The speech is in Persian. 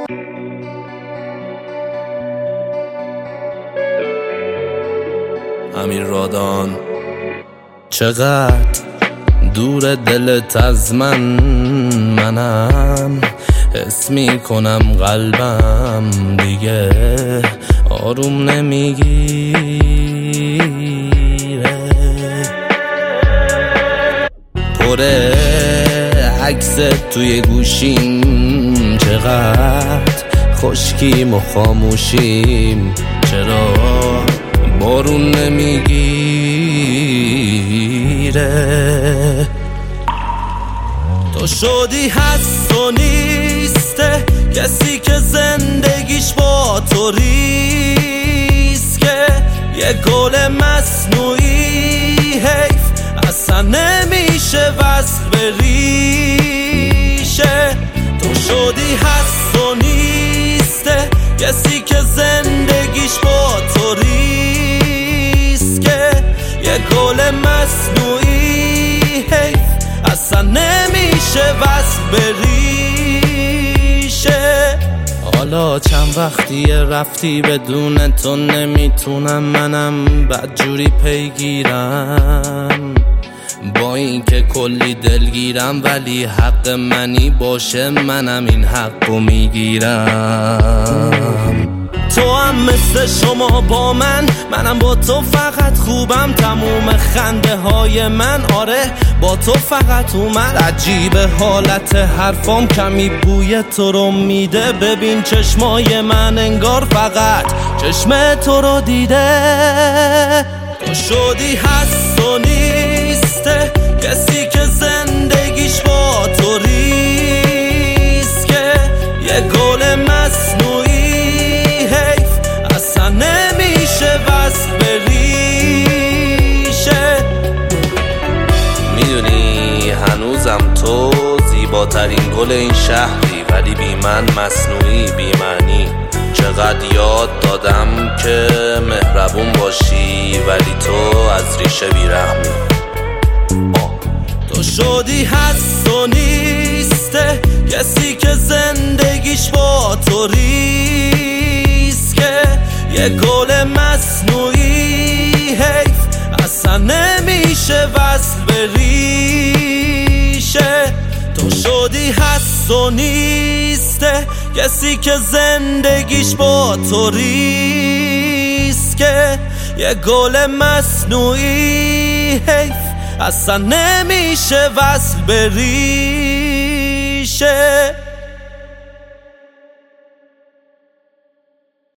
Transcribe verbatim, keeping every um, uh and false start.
امیر رادان. چقدر دور دلت از من، منم حس می کنم قلبم دیگه آروم نمیگیره. پره عکست توی گوشیم، چقدر خشکیم و خاموشیم، چرا بارون نمیگیره. تو شدی هست و نیسته، کسی که زندگیش با تو ریسکه، یه گل مصنوعی حیف اصلا نمیشه وصل به ریشه. تو شدی هست و نیسته، کسی که زندگیش با تو ریسکه، یه گل مصنوعی حیف اصلا نمیشه وصل به ریشه. حالا چند وقتیه رفتی بدون تو نمیتونم منم بدجوری پیگیرم، با این که کلی دلگیرم ولی حق منی باشه منم این حقو میگیرم. تو هم مثل شما با من، منم با تو فقط خوبم، تموم خنده های من آره با تو فقط اومد. عجیبه حالت حرفام کمی بوی تو رو میده، ببین چشمای من انگار فقط چشم تو رو دیده. تو شدی هست و نیسته، کسی که زندگیش با تو ریسکه، یه گل مصنوعی حیف اصلا نمیشه وصل به ریشه. میدونی هنوزم تو زیباترین گل این شهری، ولی بی من مصنوعی بی معنی. چقدر یاد دادم که مهربون باشی ولی تو از ریشه بیرحمی. تو شدی هست و نیسته، کسی که زندگیش با تو ریسکه، یه گل مصنوعی حیف اصلا نمیشه وصل به ریشه. تو شدی هست و نیسته، کسی که زندگیش با تو ریسکه، یه گل مصنوعی حیف اصلا نمیشه وصل به ریشه.